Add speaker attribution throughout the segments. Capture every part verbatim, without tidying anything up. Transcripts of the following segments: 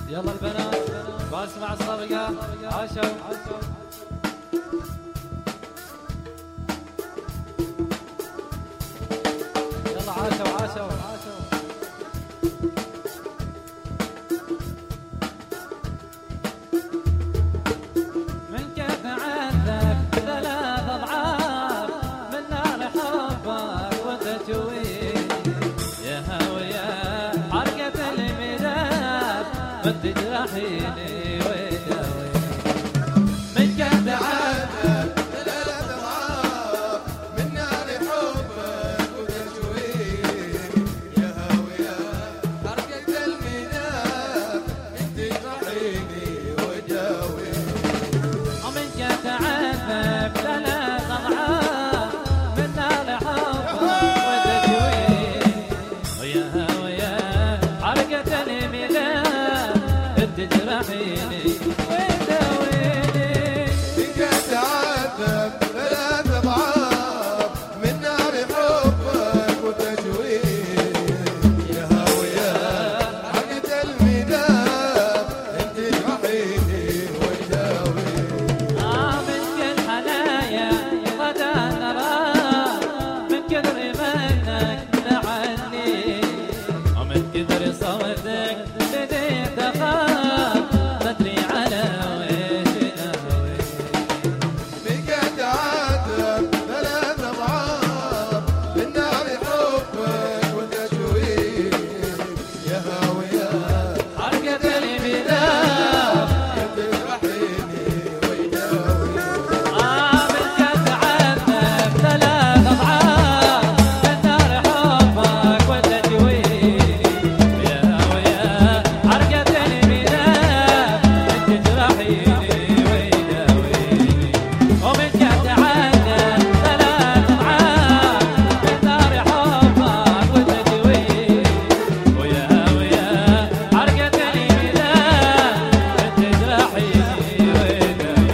Speaker 1: يلا البنات بسمع الصفقة عاشوا يلا عاشوا عاشوا من كيف عندك ثلاث أضعاف من نار حبك وتجويد يا هوية حركة الميلاد وتجرحيني ويداوي من كيف عندك ثلاث أضعاف من نار حبك وتجويد يا هوية حركة الميلاد وتجرحيني ويداوي ومن كيف عندك ثلاث أضعاف من نار حبك وتجويد يا هوية حركة الميلاد تجرحيني ويداويني منك تعذب ثلاث أضعاف من نار حبك وتجويد يا هاوية حركة الميلاد تجرحيني ويداويني آه من كل حنايا غدا نراك من كثر منك لعني ومن كثر صوتك بديت أخاف بدري على ويش ناوي منك تعذب ثلاث أضعاف من نار حبك وتجويد يا هاوية حركة الميلاد تجرحيني ويداوي آه منك تعذب ثلاث أضعاف من نار حبك وتجويد يا هاوية حركة الميلاد تجرحيني ويداويني ومنك تعذب ثلاث أضعاف من نار حبك وتجويد ويا هاوية حركة الميلاد تجرحيني ويداويني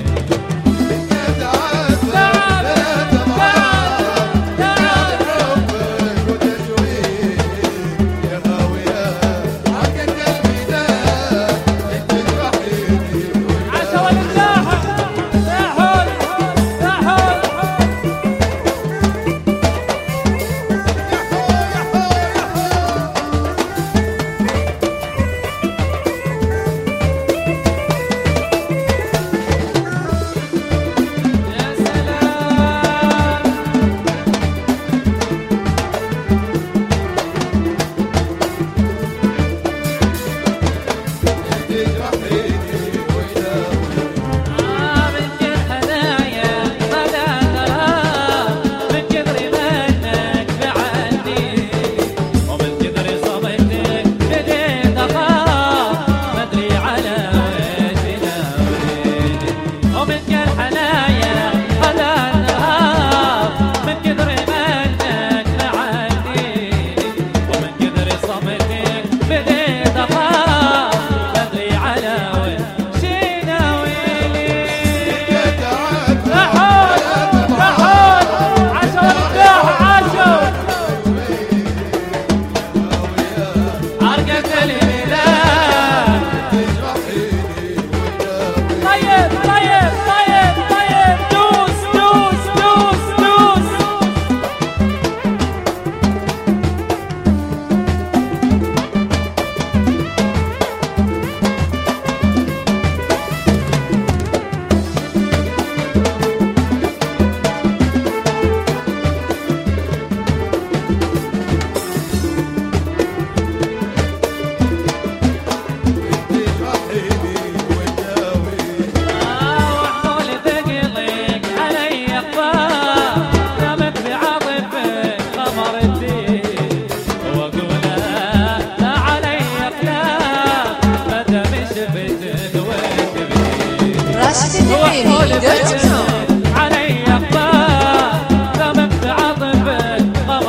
Speaker 1: علي أخبار ذمك عاطفك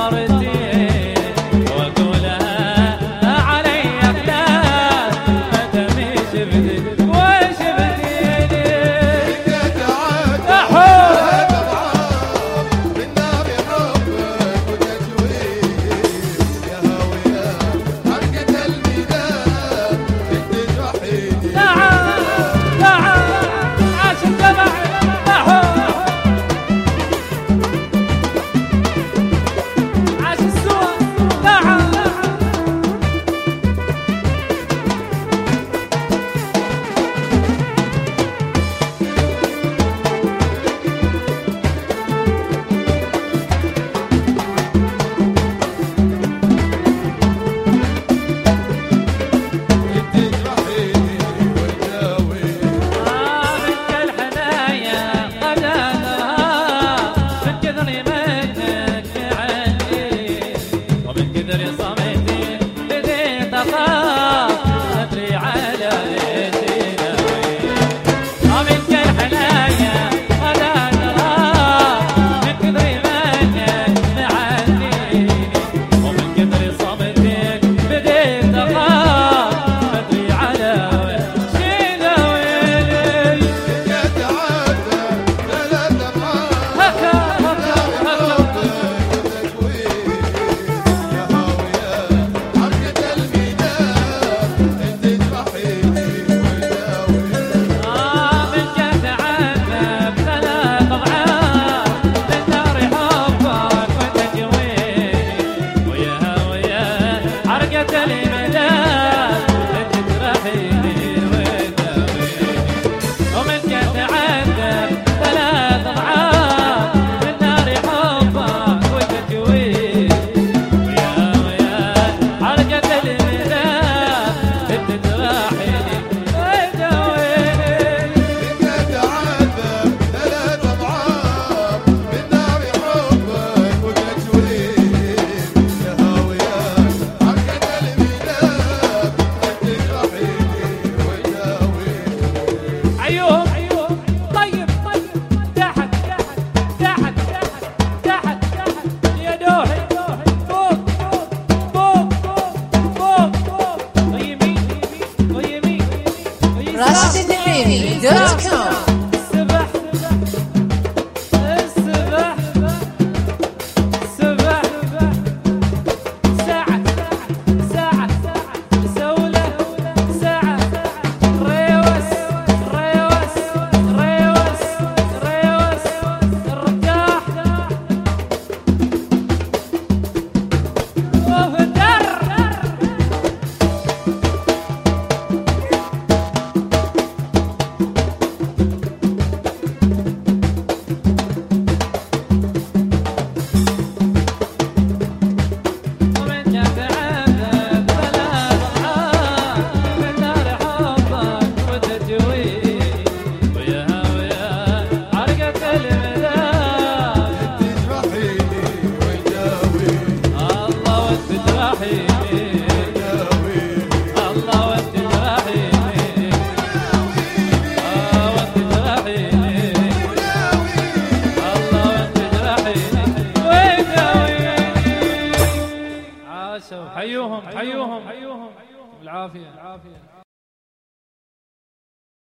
Speaker 1: غمرتي وأقولها علي أخبار ما دامي شفتك وشفتيني منك تعذب من نار حبك وتجويد يا هاوية حركة الميلاد عاشوا حيوهم حيوهم حيوهم بالعافية.